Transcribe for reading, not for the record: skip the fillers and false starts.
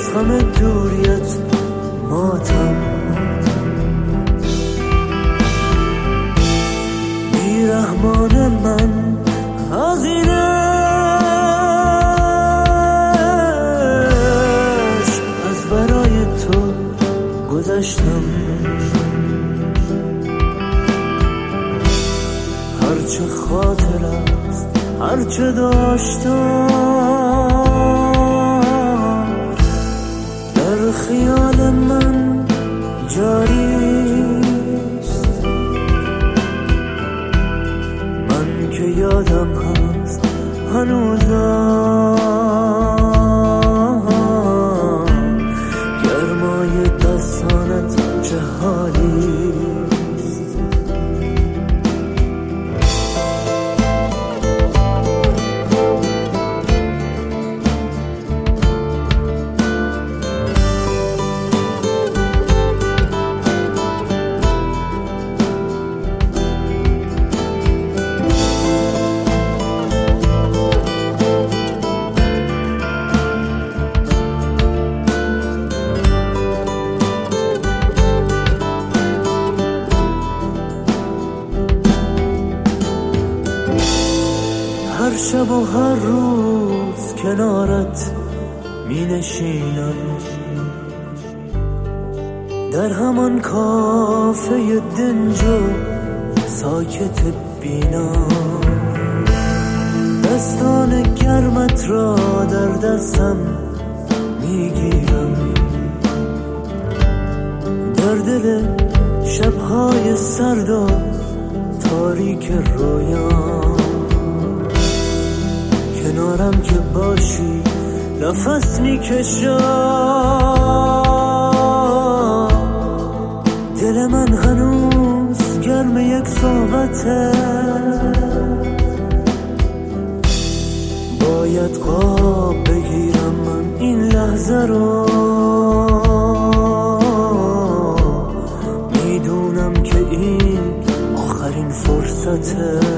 از همه دوریت ماتم، بیرحمان من از این عشق از برای تو گذشتم. هرچه خاطر است هرچه داشتم در خیال من جاریست. من که یادم هست هنوزم گرمای دستانت چه حالیست. هر شب و هر روز کنارت می نشینم، در همان کافه دنج و ساکت بینم. دستان گرمت را در دستم می گیرم، در دل شبهای سرد و تاریک رویام. کنارم که باشی نفس میکشم، دل من هنوز گرم یک صحبته. باید قاب بگیرم من این لحظه رو، میدونم که این آخرین فرصته.